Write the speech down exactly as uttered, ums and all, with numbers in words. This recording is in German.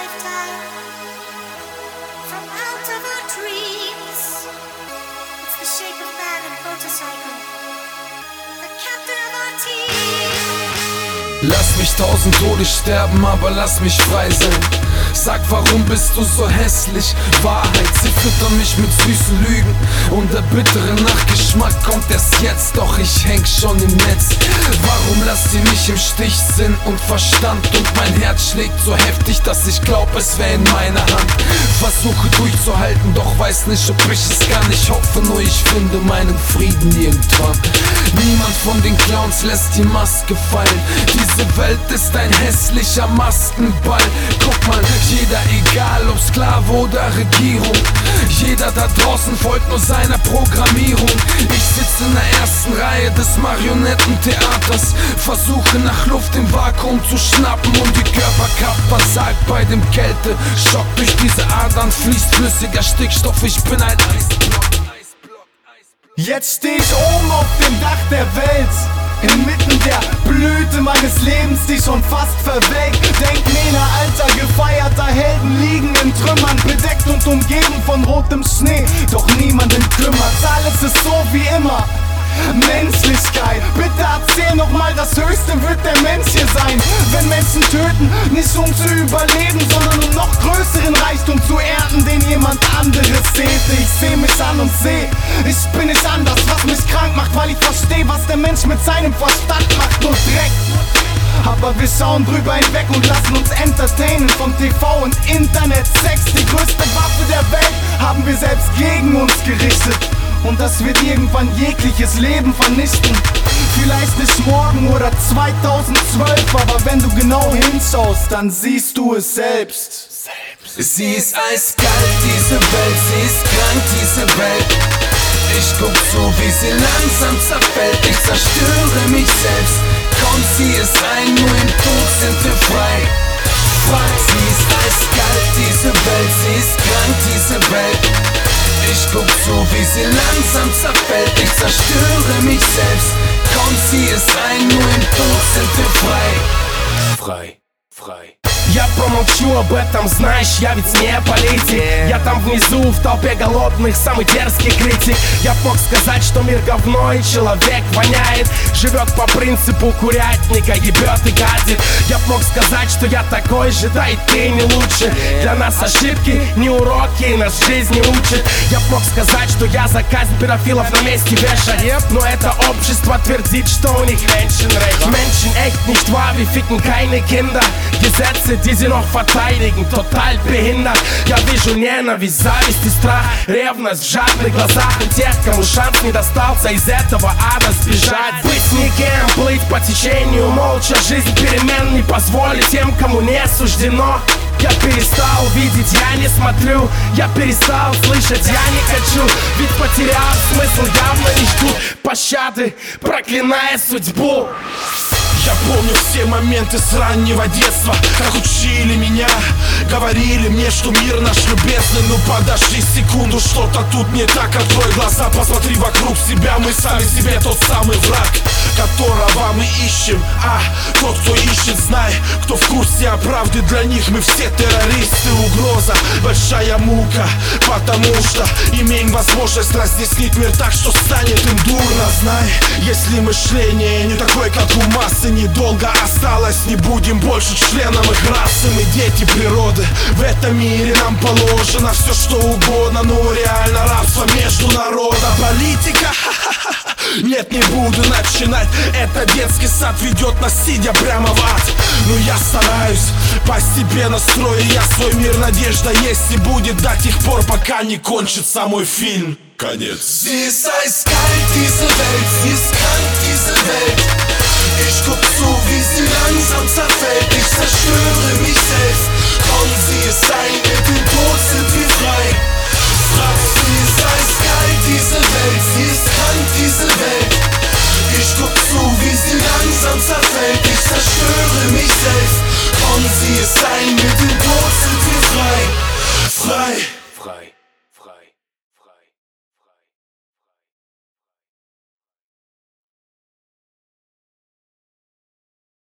lifetime. From out of our dreams, it's the shape of man and motorcycle, the captain of our team. Lass mich tausend Tode sterben, aber lass mich frei sein. Sag, warum bist du so hässlich? Wahrheit, sie füttern mich mit süßen Lügen und der bittere Nachgeschmack kommt erst jetzt, doch ich häng schon im Netz. Warum lasst ihr mich im Stich, Sinn und Verstand? Und mein Herz schlägt so heftig, dass ich glaub, es wär in meiner Hand. Versuche durchzuhalten, doch weiß nicht, ob ich es kann. Ich hoffe nur, ich finde meinen Frieden irgendwann. Niemand von den Clowns lässt die Maske fallen. Diese Welt ist ein hässlicher Maskenball. Guck mal, jeder, egal ob Sklave oder Regierung, jeder da draußen folgt nur seiner Programmierung. Ich sitze in der ersten Reihe des Marionettentheaters, versuche nach Luft im Vakuum zu schnappen und die Körperkappa sagt bei dem Kälte-Schock, durch diese Adern fließt flüssiger Stickstoff, ich bin ein Eisblock. Jetzt steh ich oben auf dem Dach der Welt, inmitten der Blüte meines Lebens, die schon fast verwelkt. Denkmäler alter, gefeierter Helden liegen in Trümmern, bedeckt und umgeben von rotem Schnee, doch niemanden kümmert's, alles ist so wie immer. Menschlichkeit, bitte erzähl nochmal, das Höchste wird der Mensch hier sein. Wenn Menschen töten, nicht um zu überleben, sondern um noch größeren Reichtum zu ernten, den jemand anderes säte. Ich seh mich an und seh, ich bin nicht anders, was mich krank macht, weil ich versteh, was der Mensch mit seinem Verstand macht, nur Dreck. Aber wir schauen drüber hinweg und lassen uns entertainen vom T V und Internet. Sex, die größte Waffe der Welt, haben wir selbst gegen uns gerichtet. Und das wird irgendwann jegliches Leben vernichten. Vielleicht nicht morgen oder zweitausendzwölf, aber wenn du genau hinschaust, dann siehst du es selbst. Sie ist eiskalt, diese Welt, sie ist krank, diese Welt. Ich guck zu, wie sie langsam zerfällt, ich zerstöre mich selbst. Komm, zieh es ein, nur im Tod sind wir frei. Frei, sie ist eiskalt, diese Welt, sie ist krank, diese Welt. Ich guck zu, wie sie langsam zerfällt, ich zerstöre mich selbst. Komm, zieh es ein, nur im Tod sind wir frei. Frei, frei. Я промолчу об этом, знаешь, я ведь не политик. Я там внизу, в толпе голодных, самый дерзкий критик. Я б мог сказать, что мир говно и человек воняет, живет по принципу курятника, ебет и гадит. Я б мог сказать, что я такой же, да и ты не лучше. Для нас ошибки не уроки, нас жизнь не учит. Я б мог сказать, что я за казнь педофилов на месте вешаю, но это общество твердит, что у них Menschenrecht. Menschen echt nicht wahr, wir ficken keine Kinder. Gesetze, die sie noch verteidigen, total behindert. Я вижу ненависть, зависть и страх, ревность в жадных глазах у тех, кому шанс не достался из этого ада сбежать. Быть никем, плыть по течению молча, жизнь перемен не позволит тем, кому не суждено. Я перестал видеть, я не смотрю, я перестал слышать, я не хочу, ведь потерял смысл, явно не жду пощады, проклиная судьбу. Я помню все моменты с раннего детства, как учили меня, говорили мне, что мир наш любезный. Ну подожди секунду, что-то тут не так, открой глаза, посмотри вокруг себя. Мы сами себе тот самый враг, которого мы ищем. А тот, кто ищет, знай, кто в курсе о правде, для них мы все террористы. Угроза, большая мука, потому что имеем возможность разъяснить мир так, что станет им дурно. Знай, если мышление не такое, как у массы, недолго осталось, не будем больше членом их расы. Мы дети природы, в этом мире нам положено все что угодно, но реально рабство между народа. Политика, нет, не буду начинать, это детский сад ведет нас, сидя прямо в ад. Но я стараюсь, постепенно строю я свой мир, надежда есть и будет до тех пор, пока не кончится мой фильм. Конец. Sie ist eiskalt, diese Welt, sie ist krank, diese Welt. Ich guck zu, wie sie langsam zerfällt, ich zerstöre mich selbst.